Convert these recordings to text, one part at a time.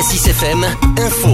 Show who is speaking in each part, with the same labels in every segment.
Speaker 1: Cassis FM, info.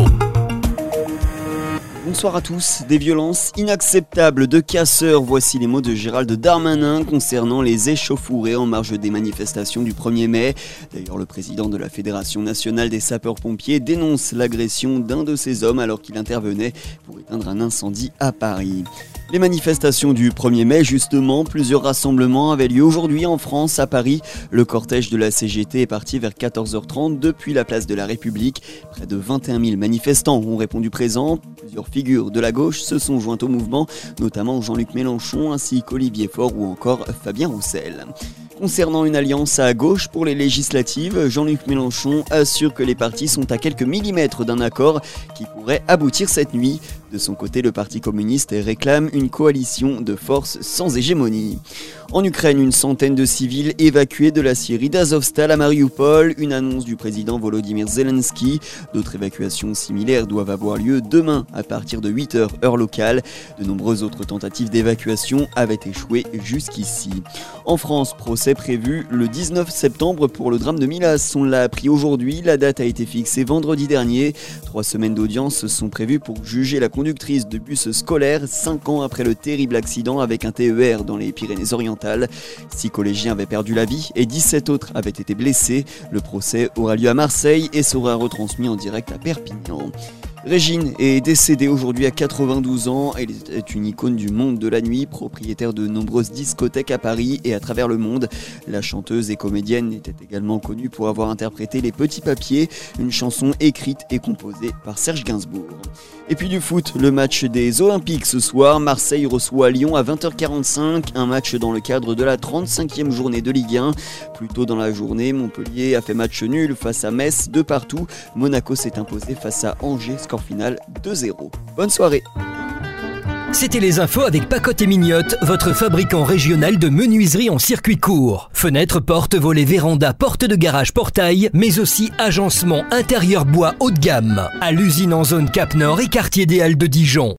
Speaker 2: Bonsoir à tous. Des violences inacceptables de casseurs, voici les mots de Gérald Darmanin concernant les échauffourées en marge des manifestations du 1er mai. D'ailleurs, le président de la Fédération nationale des sapeurs-pompiers dénonce l'agression d'un de ces hommes alors qu'il intervenait pour éteindre un incendie à Paris. Les manifestations du 1er mai, justement, plusieurs rassemblements avaient lieu aujourd'hui en France, à Paris. Le cortège de la CGT est parti vers 14h30 depuis la place de la République. Près de 21 000 manifestants ont répondu présents. Plusieurs figures de la gauche se sont jointes au mouvement, notamment Jean-Luc Mélenchon ainsi qu'Olivier Faure ou encore Fabien Roussel. Concernant une alliance à gauche pour les législatives, Jean-Luc Mélenchon assure que les partis sont à quelques millimètres d'un accord qui pourrait aboutir cette nuit. De son côté, le Parti communiste réclame une coalition de forces sans hégémonie. En Ukraine, une centaine de civils évacués de la Syrie d'Azovstal à Mariupol, une annonce du président Volodymyr Zelensky. D'autres évacuations similaires doivent avoir lieu demain à partir de 8h heure locale. De nombreuses autres tentatives d'évacuation avaient échoué jusqu'ici. En France, procès prévu le 19 septembre pour le drame de Milas. On l'a appris aujourd'hui, la date a été fixée vendredi dernier. 3 semaines d'audience sont prévues pour juger la conductrice de bus scolaire 5 ans après le terrible accident avec un TER dans les Pyrénées-Orientales. 6 collégiens avaient perdu la vie et 17 autres avaient été blessés. Le procès aura lieu à Marseille et sera retransmis en direct à Perpignan. Régine est décédée aujourd'hui à 92 ans. Elle est une icône du monde de la nuit, propriétaire de nombreuses discothèques à Paris et à travers le monde. La chanteuse et comédienne était également connue pour avoir interprété Les Petits Papiers, une chanson écrite et composée par Serge Gainsbourg. Et puis du foot, le match des Olympiques ce soir. Marseille reçoit Lyon à 20h45, un match dans le cadre de la 35e journée de Ligue 1. Plus tôt dans la journée, Montpellier a fait match nul face à Metz de partout. Monaco s'est imposé face à Angers, score final 2-0. Bonne soirée.
Speaker 1: C'était les infos avec Pacotte et Mignotte, votre fabricant régional de menuiserie en circuit court. Fenêtres, portes, volets, vérandas, portes de garage, portail, mais aussi agencement intérieur bois haut de gamme. À l'usine en zone Cap Nord et quartier des Halles de Dijon.